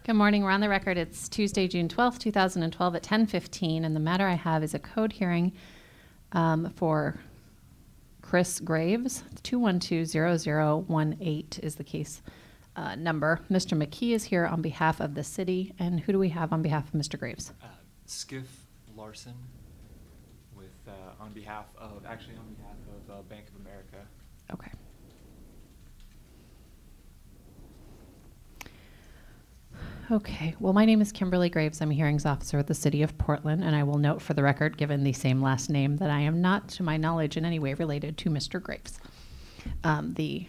Good morning. We're on the record. It's Tuesday, June 12th, 2012 at 10:15, and the matter I have is a code hearing for Chris Graves. 212-0018 is the case number. Mr. McKee is here on behalf of the city, and who do we have on behalf of Mr. Graves? Skiff Larson with on behalf of Bank of America. Okay. Okay, well, my name is Kimberly Graves. I'm a hearings officer with the City of Portland, and I will note for the record, given the same last name, that I am not, to my knowledge, in any way related to Mr. Graves, the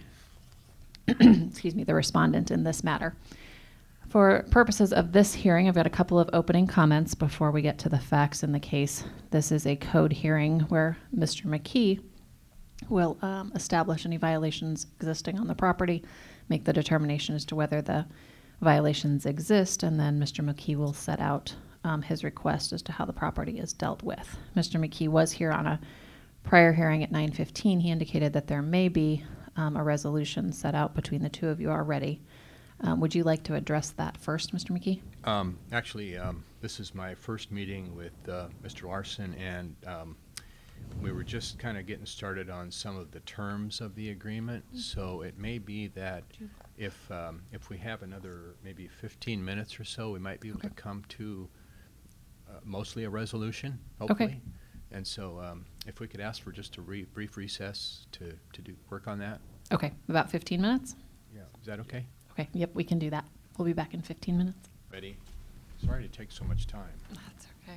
respondent in this matter. For purposes of this hearing, I've got a couple of opening comments before we get to the facts in the case. This is a code hearing where Mr. McKee will establish any violations existing on the property, make the determination as to whether the violations exist, and then Mr. McKee will set out his request as to how the property is dealt with. Mr. McKee was here on a prior hearing at 9:15. He indicated that there may be a resolution set out between the two of you already. Would you like to address that first, Mr. McKee? Actually, this is my first meeting with Mr. Larson, and we were just kind of getting started on some of the terms of the agreement. So it may be that if we have another maybe 15 minutes or so, we might be able to come to mostly a resolution, hopefully. Okay. And so if we could ask for just a brief recess to do work on that. Okay, about 15 minutes? Yeah, is that okay? Okay, yep, we can do that. We'll be back in 15 minutes. Ready? Sorry to take so much time. That's okay.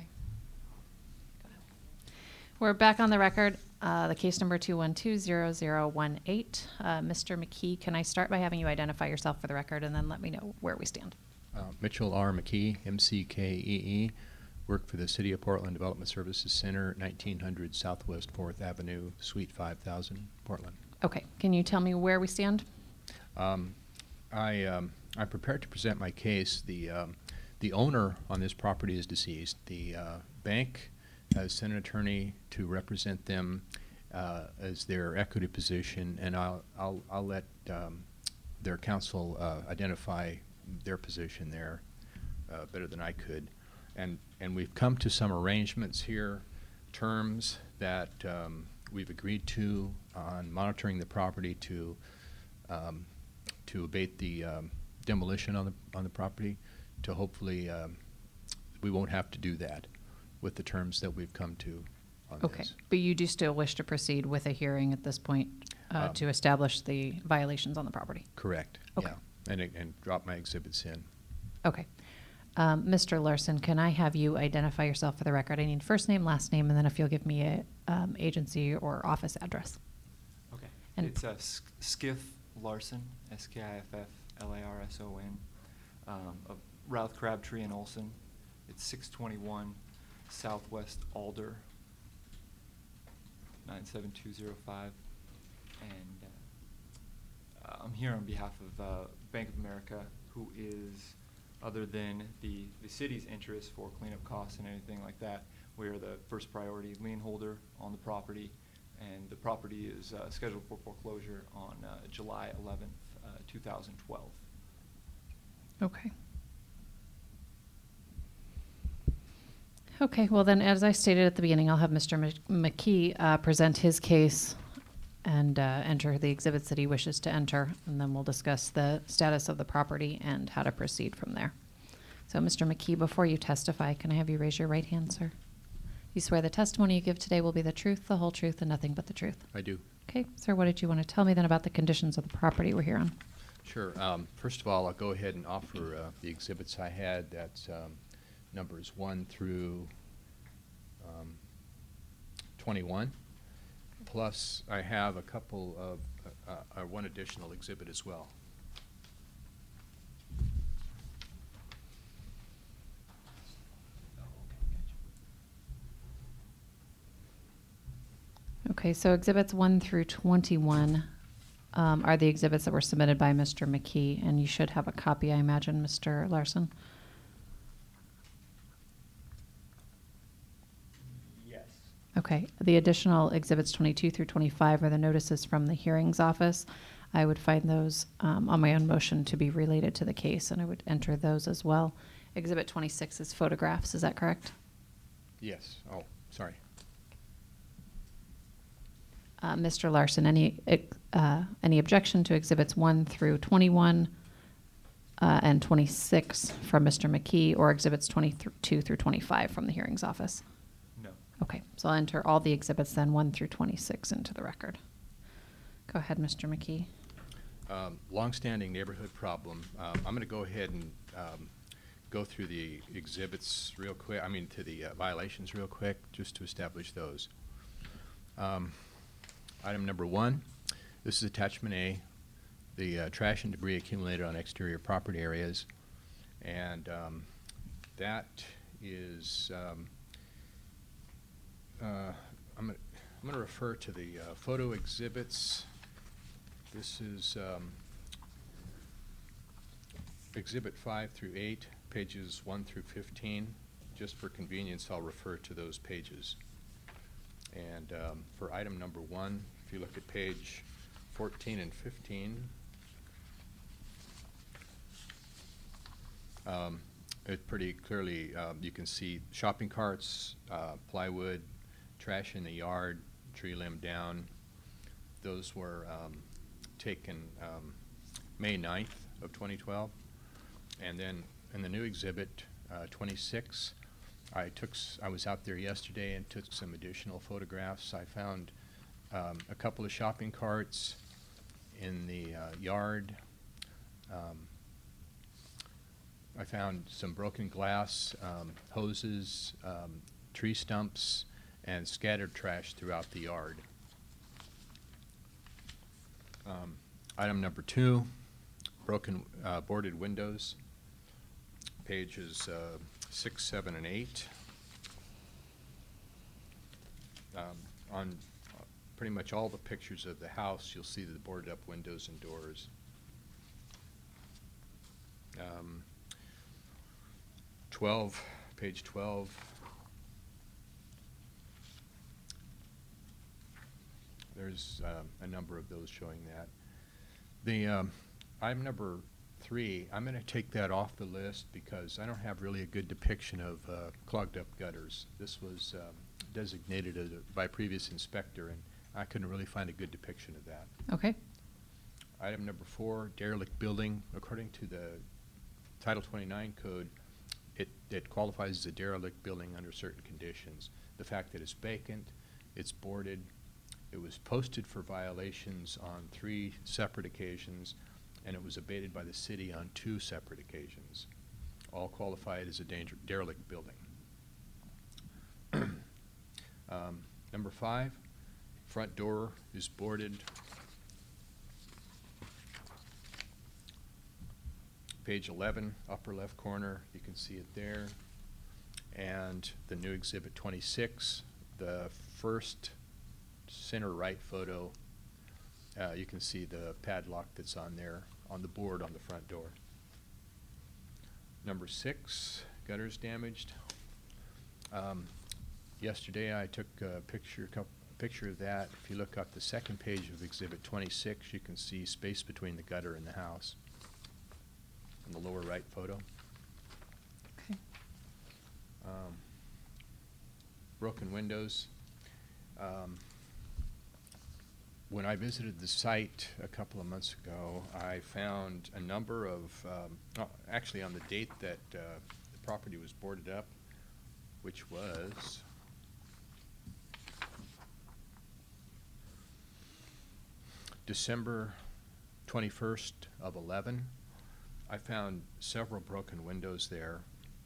Go ahead. We're back on the record. The case number 212-0018. Mr. McKee, can I start by having you identify yourself for the record and then let me know where we stand? Mitchell R. McKee, MCKEE, work for the City of Portland Development Services Center, 1900 Southwest 4th Avenue, Suite 5000, Portland. Okay, can you tell me where we stand? I'm prepared to present my case. The owner on this property is deceased. The bank has sent an attorney to represent them as their equity position, and I'll let their counsel identify their position there better than I could. And we've come to some arrangements here, terms that we've agreed to on monitoring the property to abate the demolition on the property, to hopefully we won't have to do that with the terms that we've come to on Okay, this. but you do still wish to proceed with a hearing at this point to establish the violations on the property? Correct. Okay. Yeah, and drop my exhibits in. Okay. Mr. Larson, can I have you identify yourself for the record? I need first name, last name, and then if you'll give me a agency or office address. Okay. And It's Skiff Larson, SKIFF-LARSON, of Routh, Crabtree, and Olson. It's 621 Southwest Alder, 97205. And I'm here on behalf of Bank of America, who is, other than the city's interest for cleanup costs and anything like that, we are the first priority lien holder on the property, and the property is scheduled for foreclosure on July 11th, 2012. Okay. Okay, well then, as I stated at the beginning, I'll have Mr. McKee present his case and enter the exhibits that he wishes to enter, and then we'll discuss the status of the property and how to proceed from there. So, Mr. McKee, before you testify, can I have you raise your right hand, sir? You swear the testimony you give today will be the truth, the whole truth, and nothing but the truth? I do. Okay, sir, what did you want to tell me then about the conditions of the property we're here on? Sure. First of all, I'll go ahead and offer the exhibits I had. That's numbers 1 through 21. Plus, I have a couple of one additional exhibit as well. Okay, so exhibits 1 through 21 are the exhibits that were submitted by Mr. McKee, and you should have a copy, I imagine, Mr. Larson. Yes. Okay, the additional exhibits 22 through 25 are the notices from the hearings office. I would find those on my own motion to be related to the case, and I would enter those as well. Exhibit 26 is photographs, is that correct? Yes. Oh, sorry. Mr. Larson, any objection to exhibits 1 through 21 and 26 from Mr. McKee, or exhibits 22 through 25 from the hearings office? No. Okay, so I'll enter all the exhibits then 1 through 26 into the record. Go ahead, Mr. McKee. Longstanding neighborhood problem. I'm going to go ahead and go through the exhibits real quick, to the violations real quick, just to establish those. Item number 1, this is attachment A, the trash and debris accumulated on exterior property areas. And that is, I'm going to refer to the photo exhibits. This is exhibit 5 through 8, pages 1 through 15. Just for convenience, I'll refer to those pages. And for item number 1, if you look at page 14 and 15, it pretty clearly, you can see shopping carts, plywood, trash in the yard, tree limb down. Those were taken May 9th of 2012. And then in the new exhibit 26, I was out there yesterday and took some additional photographs. I found a couple of shopping carts in the yard. I found some broken glass, hoses, tree stumps, and scattered trash throughout the yard. Item number 2, broken boarded windows, pages 6, 7, and 8. On pretty much all the pictures of the house, you'll see the boarded up windows and doors. 12, page 12. There's a number of those showing that. The item number 3, I'm going to take that off the list because I don't have really a good depiction of clogged up gutters. This was designated by a previous inspector, and I couldn't really find a good depiction of that. Okay. Item number 4, derelict building. According to the Title 29 code, it qualifies as a derelict building under certain conditions. The fact that it's vacant, it's boarded, it was posted for violations on 3 separate occasions, and it was abated by the city on 2 separate occasions. All qualified as a derelict building. Number 5, front door is boarded. Page 11, upper left corner, you can see it there. And the new exhibit 26, the first center right photo, you can see the padlock that's on there on the board on the front door. Number 6, gutters damaged. Yesterday I took a picture of that. If you look up the second page of exhibit 26, you can see space between the gutter and the house in the lower right photo. Okay. Broken windows. When I visited the site a couple of months ago, I found a number of, actually on the date that the property was boarded up, which was December 21st of 11. I found several broken windows there.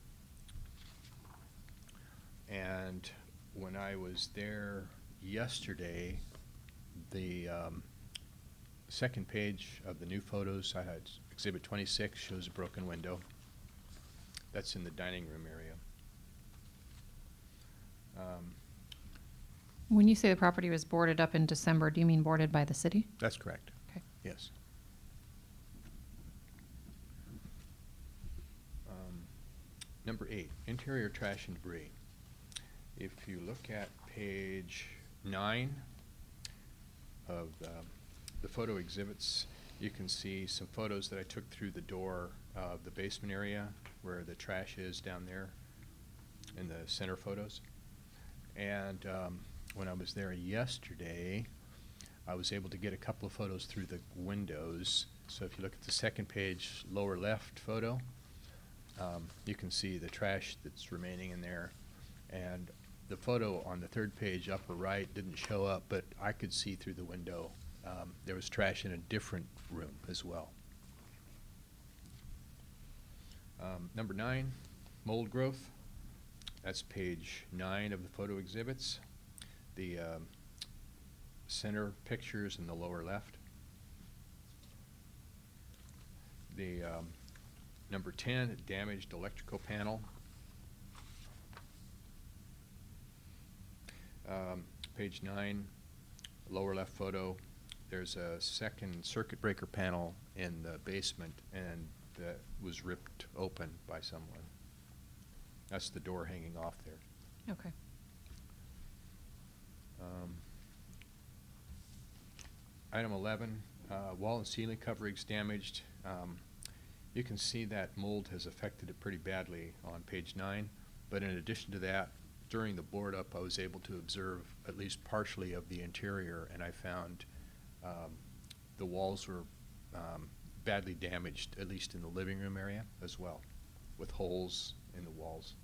And when I was there yesterday, the second page of the new photos, I had exhibit 26 shows a broken window. That's in the dining room area. When you say the property was boarded up in December, do you mean boarded by the city? That's correct. Okay. Yes. Number 8, interior trash and debris. If you look at page 9 of the photo exhibits, You can see some photos that I took through the door of the basement area where the trash is down there in the center photos. And when I was there yesterday, I was able to get a couple of photos through the windows. So if you look at the second page, lower left photo, you can see the trash that's remaining in there. And the photo on the third page, upper right, didn't show up, but I could see through the window. There was trash in a different room as well. Number 9, mold growth. That's page 9 of the photo exhibits. The center pictures in the lower left. The number 10, damaged electrical panel. Page 9, lower left photo. There's a second circuit breaker panel in the basement, and that was ripped open by someone. That's the door hanging off there. Okay. Item 11, wall and ceiling coverings damaged. You can see that mold has affected it pretty badly on page 9, but in addition to that, during the board up, I was able to observe at least partially of the interior, and I found the walls were badly damaged, at least in the living room area as well, with holes in the walls.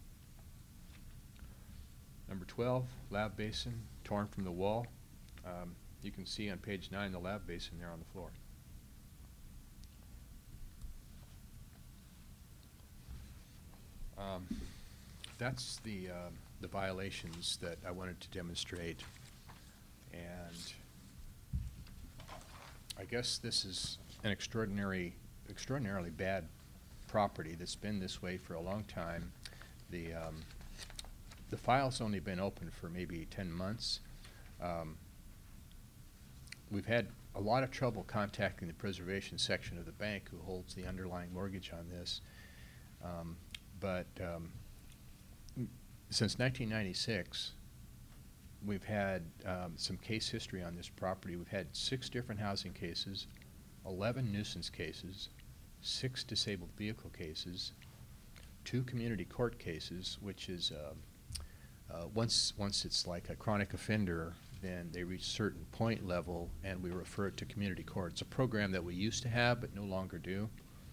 Number 12, lab basin torn from the wall. You can see on page 9 the lab basin there on the floor. That's the violations that I wanted to demonstrate, and I guess this is an extraordinarily bad property that's been this way for a long time. The file's only been open for maybe 10 months. We've had a lot of trouble contacting the preservation section of the bank who holds the underlying mortgage on this. But since 1996, we've had some case history on this property. We've had 6 different housing cases, 11 nuisance cases, 6 disabled vehicle cases, 2 community court cases, which is once it's like a chronic offender, then they reach a certain point level and we refer it to community court. It's a program that we used to have but no longer do.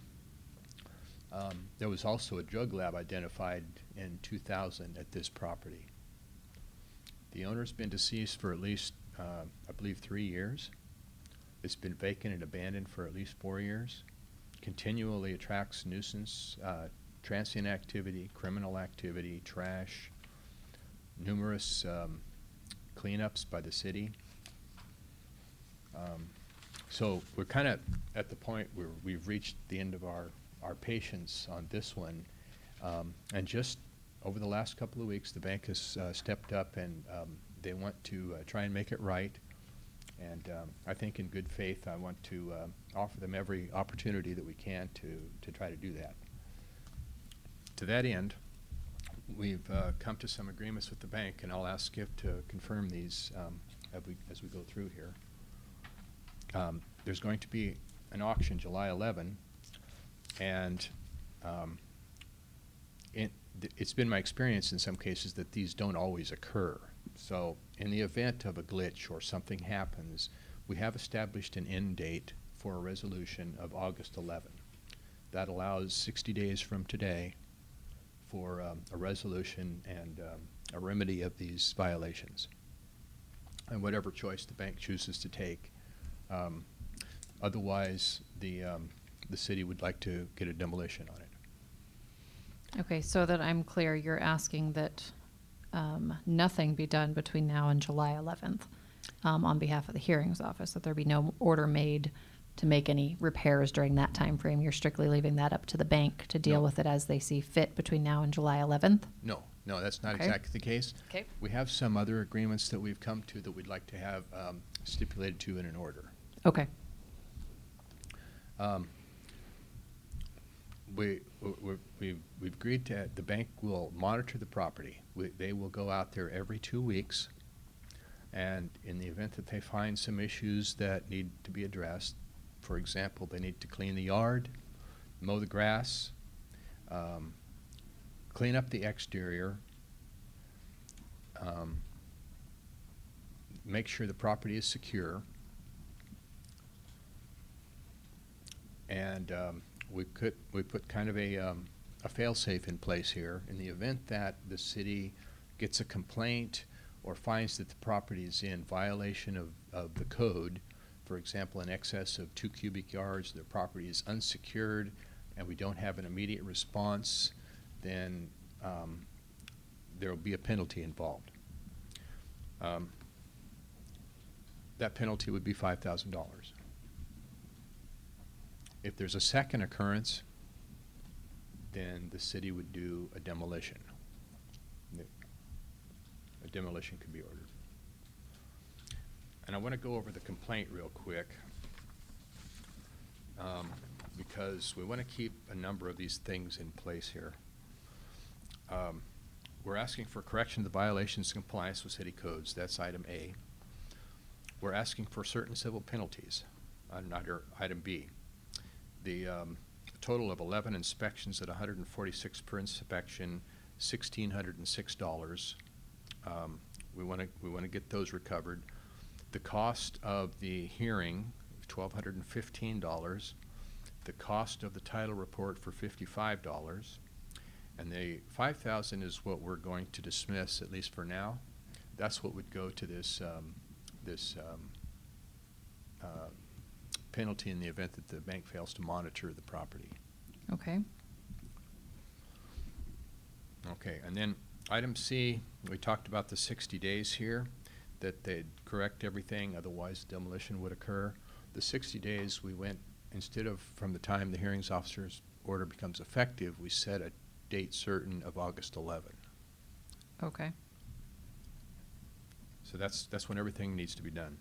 There was also a drug lab identified in 2000 at this property. The owner's been deceased for at least, I believe, 3 years. It's been vacant and abandoned for at least 4 years. Continually attracts nuisance, transient activity, criminal activity, trash, numerous cleanups by the city. So we're kind of at the point where we've reached the end of our patience on this one. And just over the last couple of weeks, the bank has stepped up and they want to try and make it right. And I think in good faith, I want to offer them every opportunity that we can to try to do that. To that end, we've come to some agreements with the bank, and I'll ask Skip to confirm these as we go through here. There's going to be an auction July 11, and it's been my experience in some cases that these don't always occur. So in the event of a glitch or something happens, we have established an end date for a resolution of August 11. That allows 60 days from today for a resolution and a remedy of these violations, and whatever choice the bank chooses to take. Otherwise, the city would like to get a demolition on it. Okay, so that I'm clear, you're asking that nothing be done between now and July 11th on behalf of the hearings office, that there be no order made to make any repairs during that time frame. You're strictly leaving that up to the bank to deal with it as they see fit between now and July 11th? No, that's not exactly the case. Okay. We have some other agreements that we've come to that we'd like to have stipulated to in an order. Okay. We've agreed to, the bank will monitor the property. They will go out there every 2 weeks, and in the event that they find some issues that need to be addressed, For example, they need to clean the yard, mow the grass, clean up the exterior, make sure the property is secure, and we put kind of a fail-safe in place here in the event that the city gets a complaint or finds that the property is in violation of the code. For example, in excess of 2 cubic yards, the property is unsecured, and we don't have an immediate response, then there will be a penalty involved. That penalty would be $5,000. If there's a second occurrence, then the city would do a demolition. A demolition could be ordered. And I want to go over the complaint real quick because we want to keep a number of these things in place here. We're asking for correction of the violations in compliance with city codes. That's item A. We're asking for certain civil penalties under item B. The total of 11 inspections at $146 per inspection, $1,606. We want to get those recovered. The cost of the hearing, $1,215. The cost of the title report for $55. And the $5,000 is what we're going to dismiss, at least for now. That's what would go to this penalty in the event that the bank fails to monitor the property. Okay. Okay, and then item C, we talked about the 60 days here, that they'd correct everything, otherwise demolition would occur. The 60 days, we went, instead of from the time the hearings officer's order becomes effective, we set a date certain of August 11. Okay. So that's when everything needs to be done.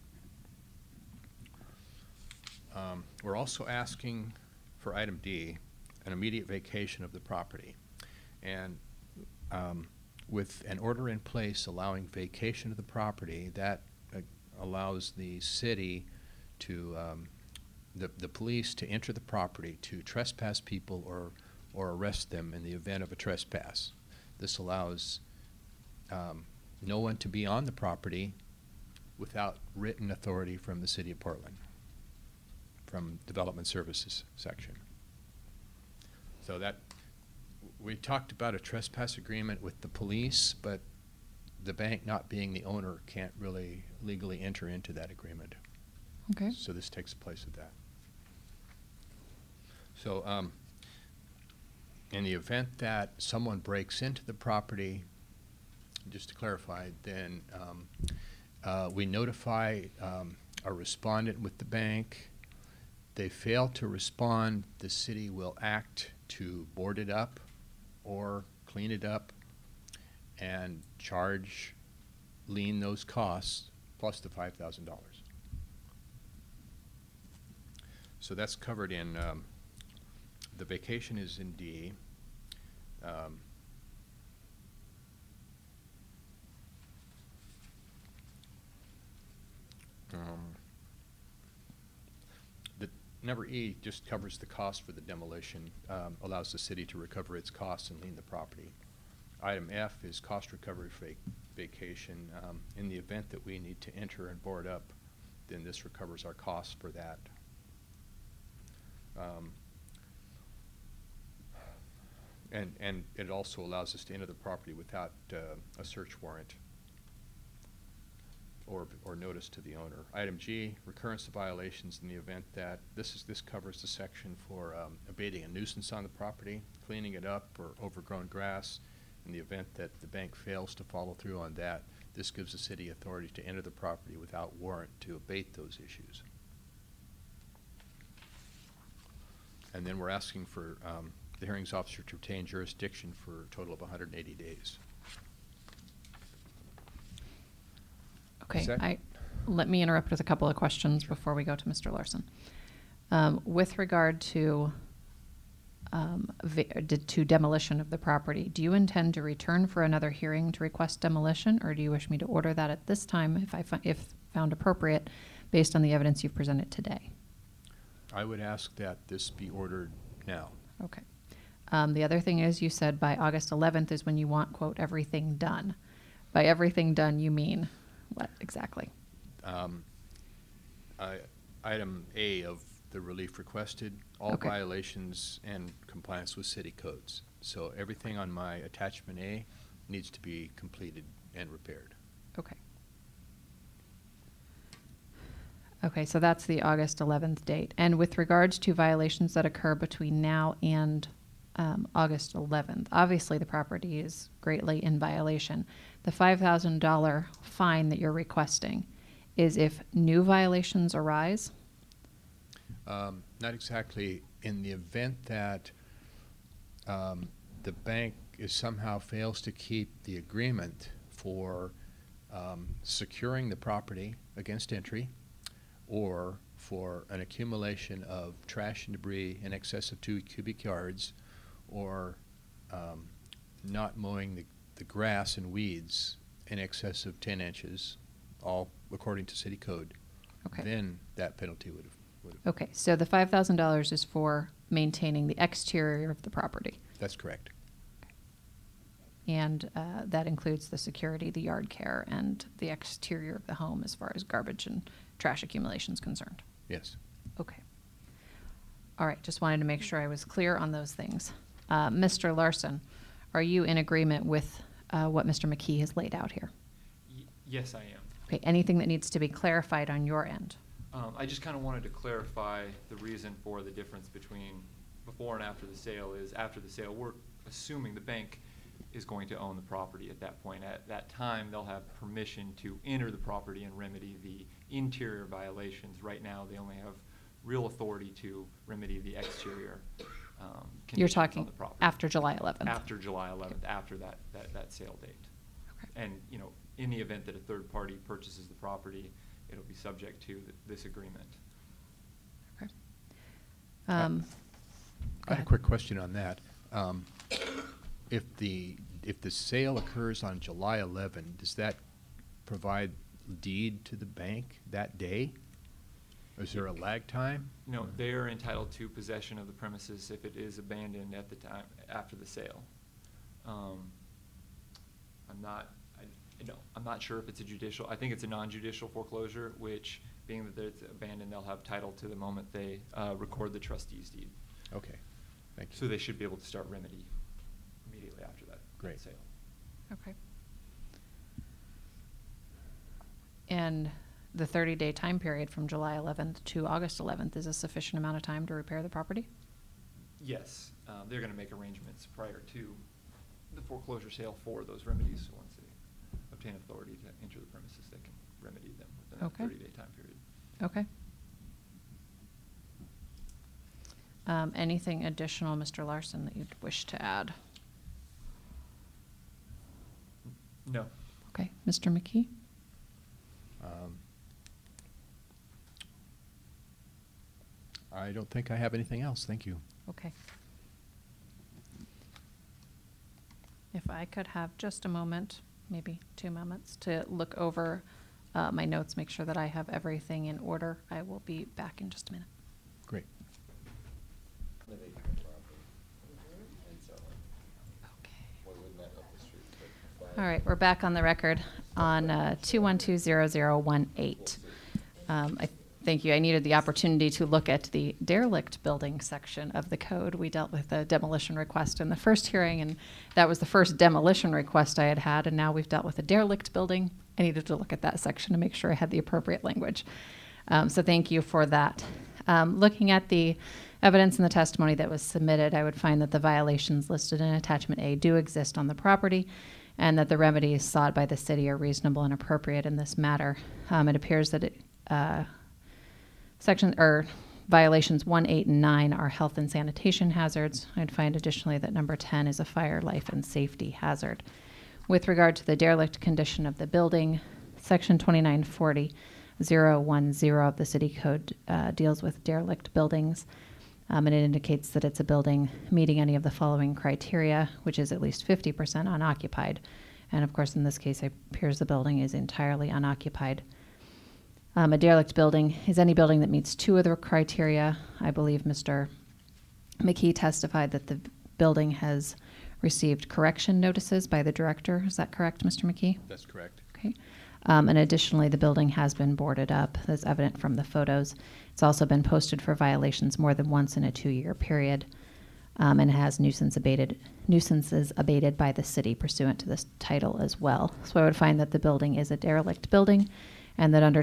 We're also asking for item D, an immediate vacation of the property. And with an order in place allowing vacation of the property, that allows the city to, the police to enter the property to trespass people or arrest them in the event of a trespass. This allows no one to be on the property without written authority from the City of Portland, from Development Services section. So that, we talked about a trespass agreement with the police, but the bank not being the owner can't really legally enter into that agreement. Okay. So this takes the place of that. So in the event that someone breaks into the property, just to clarify, then we notify a respondent with the bank. They fail to respond, the city will act to board it up or clean it up and lien those costs plus the $5,000. So that's covered in, the vacation is in D. The number E just covers the cost for the demolition, allows the city to recover its costs and lien the property. Item F is cost recovery for vacation. In the event that we need to enter and board up, then this recovers our costs for that. And it also allows us to enter the property without a search warrant or notice to the owner. Item G, recurrence of violations in the event that this covers the section for abating a nuisance on the property, cleaning it up, or overgrown grass. In the event that the bank fails to follow through on that, this gives the city authority to enter the property without warrant to abate those issues. And then we're asking for the hearings officer to obtain jurisdiction for a total of 180 days. Okay, let me interrupt with a couple of questions before we go to Mr. Larson. With regard to demolition of the property, do you intend to return for another hearing to request demolition, or do you wish me to order that at this time if found appropriate based on the evidence you've presented today? I would ask that this be ordered now. Okay. The other thing is you said by August 11th is when you want, quote, everything done. By everything done, you mean what exactly? Item A of the relief requested, all Okay. violations and compliance with city codes. So everything on my attachment A needs to be completed and repaired. Okay. Okay, so that's the August 11th date. And with regards to violations that occur between now and August 11th, obviously the property is greatly in violation. The $5,000 fine that you're requesting is if new violations arise? Not exactly. In the event that the bank somehow fails to keep the agreement for securing the property against entry, or for an accumulation of trash and debris in excess of 2 cubic yards, or not mowing the grass and weeds in excess of 10 inches, all according to city code, Okay. then that penalty would have. Okay, so the $5,000 is for maintaining the exterior of the property. That's correct. And that includes the security, the yard care, and the exterior of the home as far as garbage and trash accumulation is concerned. Yes. Okay. All right, just wanted to make sure I was clear on those things. Mr. Larson, are you in agreement with what Mr. McKee has laid out here? Yes, I am. Okay, anything that needs to be clarified on your end? I just kind of wanted to clarify the reason for the difference between before and after the sale is after the sale, we're assuming the bank is going to own the property at that point. At that time, they'll have permission to enter the property and remedy the interior violations. Right now, they only have real authority to remedy the exterior You're conditions on talking the property. after July 11th? After July 11th, after that sale date. Okay. And, you know, in the event that a third party purchases the property, it'll be subject to this agreement. Okay. I Go had a ahead. quick question on that. If the sale occurs on July 11, does that provide deed to the bank that day? Is there a lag time? No, they are entitled to possession of the premises if it is abandoned at the time after the sale. I'm not sure if it's a judicial. I think it's a non-judicial foreclosure, which, being that it's abandoned, they'll have title to the moment they record the trustee's deed. Okay, thank you. So they should be able to start remedy immediately after that Great. sale. Okay. And the 30-day time period from July 11th to August 11th is a sufficient amount of time to repair the property? Yes, they're going to make arrangements prior to the foreclosure sale for those remedies. So once they obtain authority to enter the premises, they can remedy them within that Okay. 30-day time period. Okay. Anything additional, Mr. Larson, that you'd wish to add? No. Okay, Mr. McKee? I don't think I have anything else. Thank you. Okay. If I could have just a moment, maybe 2 moments, to look over my notes, make sure that I have everything in order, I will be back in just a minute. Great. Okay. All right, we're back on the record on 2120018. I thank you. I needed the opportunity to look at the derelict building section of the code. We dealt with a demolition request in the first hearing, and that was the first demolition request I had had, and now we've dealt with a derelict building. I needed to look at that section to make sure I had the appropriate language. So thank you for that. Looking at the evidence and the testimony that was submitted, I would find that the violations listed in Attachment A do exist on the property, and that the remedies sought by the city are reasonable and appropriate in this matter. It appears that violations 1, 8, and 9 are health and sanitation hazards. I'd find additionally that number 10 is a fire, life, and safety hazard. With regard to the derelict condition of the building, Section 2940.010 of the City Code deals with derelict buildings, and it indicates that it's a building meeting any of the following criteria, which is at least 50% unoccupied. And of course, in this case, it appears the building is entirely unoccupied. A derelict building is any building that meets two of the criteria. I believe Mr. McKee testified that the building has received correction notices by the director. Is that correct, Mr. McKee? That's correct. Okay. And additionally, the building has been boarded up, as evident from the photos. It's also been posted for violations more than once in a 2-year period, and has nuisances abated by the city pursuant to this title as well. So I would find that the building is a derelict building, and that under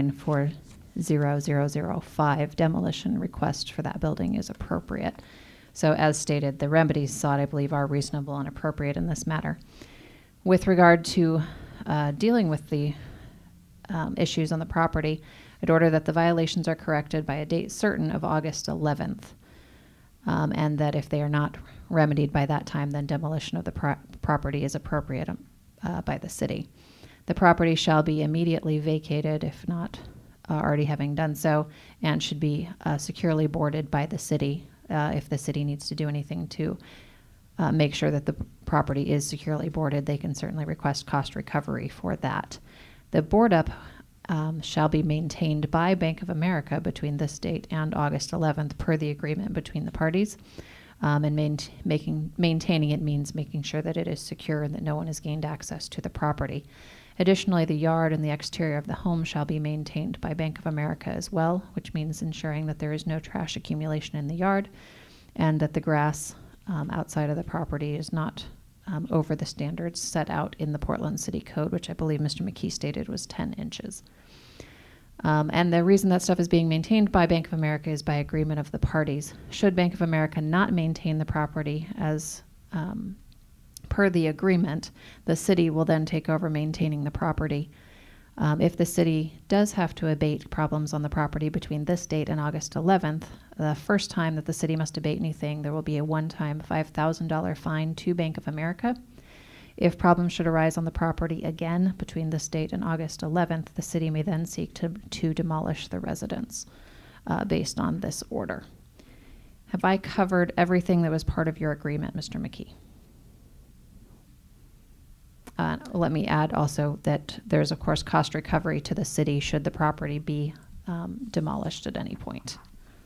29-40005, demolition request for that building is appropriate. So as stated, the remedies sought, I believe, are reasonable and appropriate in this matter. With regard to dealing with the issues on the property, I'd order that the violations are corrected by a date certain of August 11th, and that if they are not remedied by that time, then demolition of the property is appropriate by the city. The property shall be immediately vacated, if not already having done so, and should be securely boarded by the city if the city needs to do anything to make sure that the property is securely boarded. They can certainly request cost recovery for that. The board up shall be maintained by Bank of America between this date and August 11th per the agreement between the parties. And maintaining it means making sure that it is secure and that no one has gained access to the property. Additionally, the yard and the exterior of the home shall be maintained by Bank of America as well, which means ensuring that there is no trash accumulation in the yard and that the grass outside of the property is not over the standards set out in the Portland City Code, which I believe Mr. McKee stated was 10 inches. And the reason that stuff is being maintained by Bank of America is by agreement of the parties. Should Bank of America not maintain the property as per the agreement, the city will then take over maintaining the property. If the city does have to abate problems on the property between this date and August 11th, the first time that the city must abate anything, there will be a one-time $5,000 fine to Bank of America. If problems should arise on the property again between this date and August 11th, the city may then seek to demolish the residence based on this order. Have I covered everything that was part of your agreement, Mr. McKee? Let me add also that there's, of course, cost recovery to the city should the property be demolished at any point.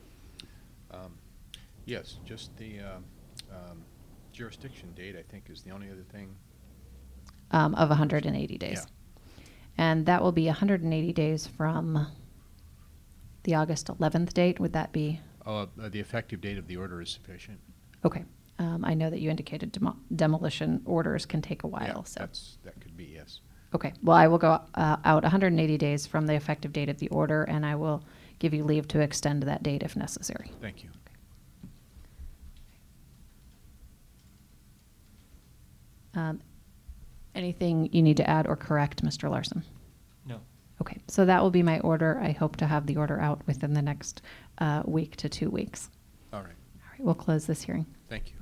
Yes, just the jurisdiction date, I think, is the only other thing. Of 180 days. Yeah. And that will be 180 days from the August 11th date. Would that be? The effective date of the order is sufficient. Okay. I know that you indicated demolition orders can take a while. Yeah, so that could be, yes. Okay. Well, I will go out 180 days from the effective date of the order, and I will give you leave to extend that date if necessary. Thank you. Anything you need to add or correct, Mr. Larson? No. Okay. So that will be my order. I hope to have the order out within the next week to 2 weeks. All right. All right. We'll close this hearing. Thank you.